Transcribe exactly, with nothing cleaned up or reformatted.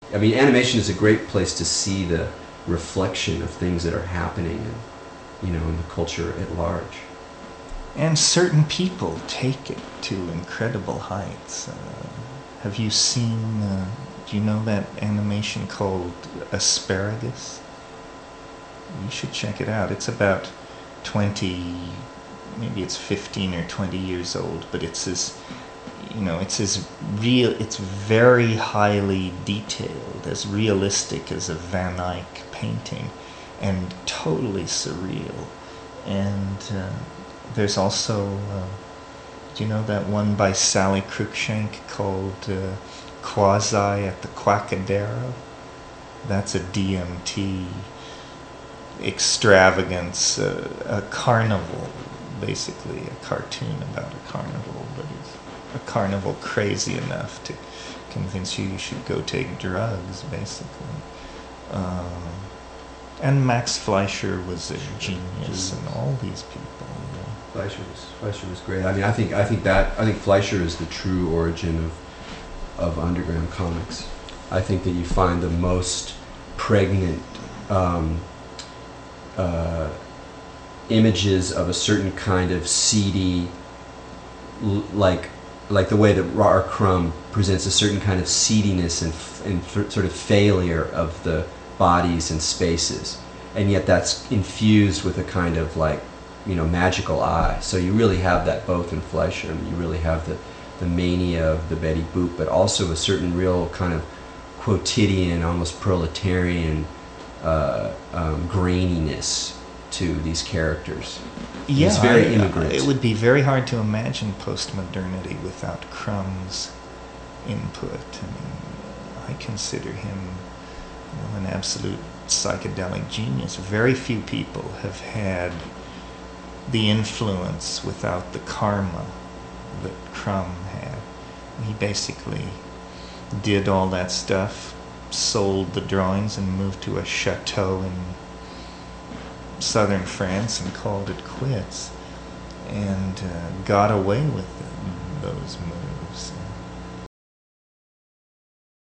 I mean, animation is a great place to see the reflection of things that are happening, and, you know, in the culture at large. And certain people take it to incredible heights. Uh, have you seen, uh, do you know that animation called Asparagus? You should check it out. It's about twenty, maybe it's fifteen or twenty years old, but it's as, you know, it's as real, it's very highly detailed, as realistic as a Van Eyck painting, and totally surreal. And uh, there's also, uh, do you know that one by Sally Cruikshank called uh, Quasi at the Quackadero? That's a D M T extravagance, uh, a carnival, basically a cartoon about a carnival, but it's a carnival crazy enough to convince you you should go take drugs, basically. Um, and Max Fleischer was a genius, and all these people. You know. Fleischer was Fleischer was great. I mean, I think I think that I think Fleischer is the true origin of of underground comics. I think that you find the most pregnant um, uh, images of a certain kind of seedy, l- like like the way that R. Crumb presents a certain kind of seediness and, f- and f- sort of failure of the bodies and spaces, and yet that's infused with a kind of like, you know, magical eye. So you really have that both in Fleischer. I mean, you really have the, the mania of the Betty Boop, but also a certain real kind of quotidian, almost proletarian uh, um, graininess to these characters. Yeah, it's very I, immigrant. It would be very hard to imagine postmodernity without Crumb's input. I mean, I consider him, you know, an absolute psychedelic genius. Very few people have had the influence without the karma that Crumb had. He basically did all that stuff, sold the drawings, and moved to a chateau in southern France and called it quits, and uh, got away with it, those moves.